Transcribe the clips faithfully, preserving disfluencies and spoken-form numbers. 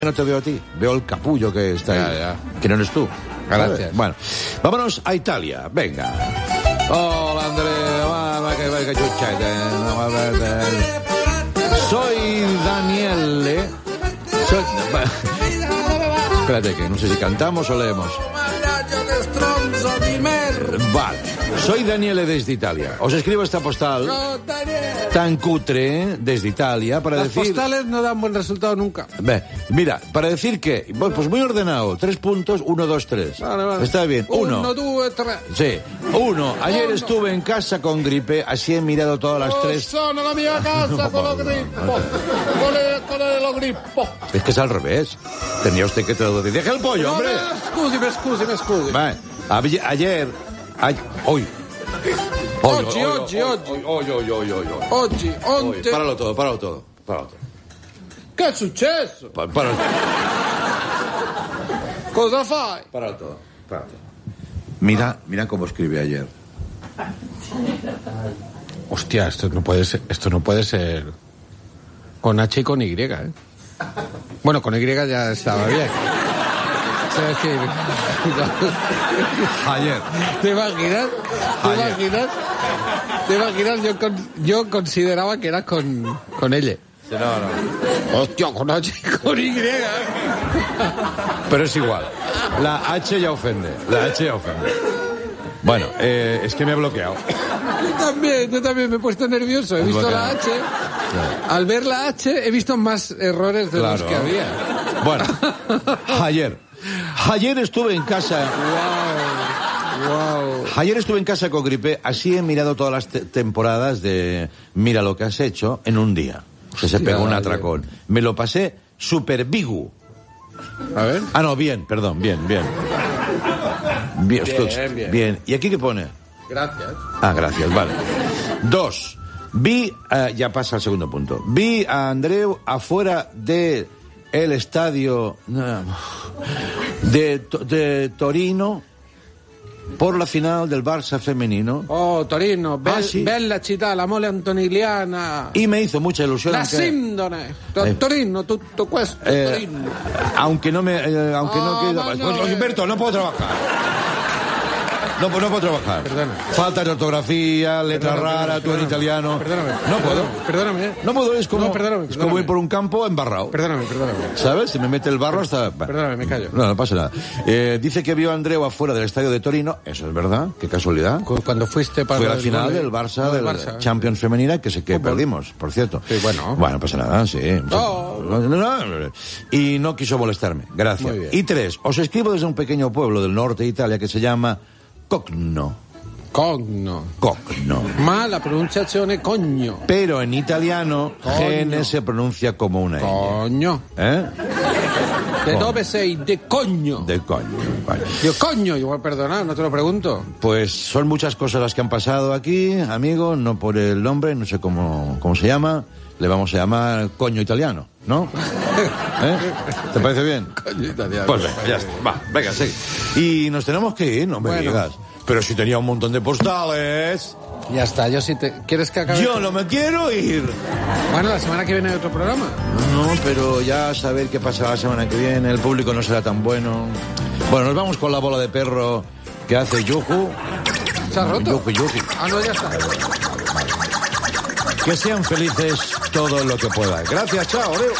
No te veo a ti, veo el capullo que está ya, ahí, ya. que no eres tú. Gracias. Bueno, vámonos a Italia, venga. Hola, Andrea, va, que va, que chuchete. Soy Daniele. Soy... Espérate, que no sé si cantamos o leemos. Vale, soy Daniele desde Italia. Os escribo esta postal tan cutre desde Italia para Las decir... Las postales no dan buen resultado nunca. Ve, mira, para decir que... Pues muy ordenado. Tres puntos, uno, dos, tres. Vale, vale. Está bien. Uno. Uno, dos, tres. Sí. Uno. Ayer Uno. estuve en casa con gripe, así he mirado todas las Oh, tres... sono la mia casa con lo grippo. Con el, con el lo grippo. Es que es al revés. Tenía usted que traducir. ¡Deja el pollo, No, hombre! me scusi, me scusi, me scusi. Va, ayer... ayer ay, hoy. Oggi, oggi, oggi. Hoy, hoy, hoy, hoy, hoy. Oggi, Hoy. onte. Páralo todo, páralo todo. Páralo todo. Che è successo? Pa- Páralo, Cosa fai? páralo todo. Páralo todo. Mira, mira cómo escribe ayer. Hostia, esto no puede ser, esto no puede ser con H y con Y, ¿eh? Bueno, con Y ya estaba bien. O sea, es que... Ayer. ¿Te imaginas? ¿Te Ayer. imaginas? ¿Te imaginas? Yo, con, yo consideraba que era con, con ella. No, no. Hostia, con H y con Y. Pero es igual. La H ya ofende. La H ya ofende. Bueno, eh, es que me ha bloqueado. Yo también, yo también me he puesto nervioso. He visto la H. Al ver la H he visto más errores de los que había. Bueno, ayer. Ayer estuve en casa. Wow, wow. Ayer estuve en casa con gripe. Así he mirado todas las te- temporadas de Mira lo que has hecho en un día. O sea, se Hostia, pegó un vaya. atracón. Me lo pasé super bigu. A ver. Ah, no, bien, perdón, bien, bien. Bien, Bien, escucha, bien. bien. ¿Y aquí qué pone? Gracias. Ah, gracias, vale. Dos. Vi, eh, ya pasa al segundo punto. Vi a Andreu afuera de el estadio no, de, To- de Torino por la final del Barça femenino Oh, Torino, be- Ah, sì? bella città, la mole antonigliana. y me hizo mucha ilusión. La aunque- Sindone, to- Eh. Torino, tutto questo, eh, Torino. aunque no me, eh, aunque no Oh, quiero. ma no, Pues, eh. Humberto, no puedo trabajar. No, no puedo trabajar. Perdona. Falta de ortografía, letra Perdóname, rara, tú en perdóname. italiano. Perdóname. No puedo. Perdóname. eh. No puedo, es como, No, perdóname, es como perdóname. ir por un campo embarrado. Perdóname, perdóname. ¿Sabes? Si me mete el barro hasta... Perdóname, me callo. No, no pasa nada. Eh, dice que vio a Andreu afuera del estadio de Torino. Eso es verdad. Qué casualidad. Cu- Cuando fuiste para Fue la el final vole- del Barça, no, del Barça. Champions femenina, que sé que Fútbol. perdimos, por cierto. Sí, bueno. Bueno, no pasa nada, sí. No. No, no, no. Y no quiso molestarme. Gracias. Muy bien. Y tres, os escribo desde un pequeño pueblo del norte de Italia que se llama Cogno. Cogno. Cogno. Ma la pronunciazione cogno. Pero en italiano, Cogno. gene se pronuncia como una ñ. Cogno. ¿Eh? ¿De Cogno. dove sei? De coño. De coño. Vale. Yo coño, igual perdona, no te lo pregunto. Pues son muchas cosas las que han pasado aquí, amigo, no por el nombre, no sé cómo, cómo se llama, le vamos a llamar coño italiano, ¿no? ¿Eh? ¿Te parece bien? Coño italiano. Pues venga, ya está, va, venga, sí. Y nos tenemos que ir, no me Bueno. digas. Pero si tenía un montón de postales. Ya está, yo sí te... ¿Quieres que acabe? Yo no me quiero ir. Bueno, la semana que viene hay otro programa. No, pero ya saber qué pasa la semana que viene, el público no será tan bueno. Bueno, nos vamos con la bola de perro que hace Yuju. ¿Se ha roto? Yuju, Yuju. Ah, no, ya está. Que sean felices todo lo que puedan. Gracias, chao, adiós.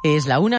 Es la una.